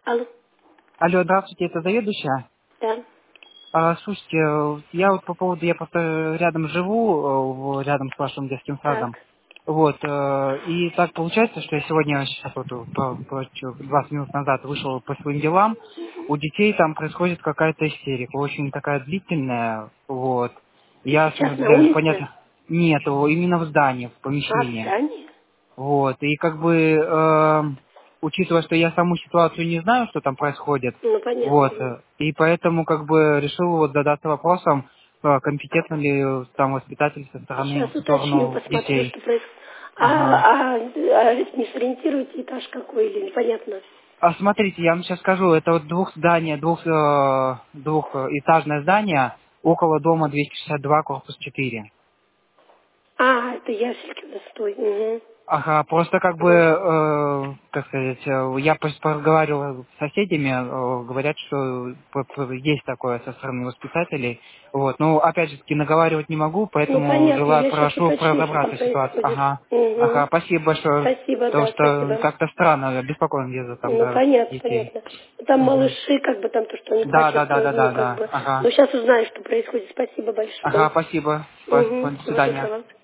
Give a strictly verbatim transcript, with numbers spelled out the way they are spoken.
Алло, Алло, здравствуйте, это заведующая? да, А, слушайте, э, я вот по поводу, я просто рядом живу, э, в- рядом с вашим детским так. садом. Вот, э, и так получается, что я сегодня, сейчас вот э, по- по- чё, двадцать минут назад вышел по своим делам, у детей там происходит какая-то истерика, очень такая длительная, вот. Я Сейчас с- на даже улице? понятно, нет, именно в здании, в А, в помещении. здании? Вот, и как бы, э, учитывая, что я саму ситуацию не знаю, что там происходит, Ну, понятно. вот, Мгм. э, и поэтому как бы решил вот задаться вопросом, э, компетентно ли э, там воспитатель со стороны, Сейчас в уточню, сторону посмотрю, детей. что происходит. Ага. А, а, а не сориентируете этаж какой или непонятно? А смотрите, я вам сейчас скажу, это вот двух здание, двух, э, двухэтажное здание около дома двести шестьдесят два, корпус четыре. А, это ясельки у нас стой. Угу. Ага, просто как бы, Угу. э, как сказать, э, я пос- поговорил с соседями, э, говорят, что п- п- есть такое со стороны воспитателей. Вот, ну, опять же таки, наговаривать не могу, Ну, поэтому понятно, желаю, я сейчас прошу уточню, что там разобраться в ситуации. происходит. Ага, ага, Угу. спасибо большое, Спасибо, потому да, что спасибо. как-то странно, беспокоен я за там Ну, за понятно, детей. понятно. Ну, там Мгм. малыши, как бы там то, что они Да, плачут, да, да, ну, да, ну, да, как да, бы. ага. Ну, сейчас узнаю, что происходит. Спасибо Ага, большое. спасибо, Угу, спасибо, до всего свидания. доброго.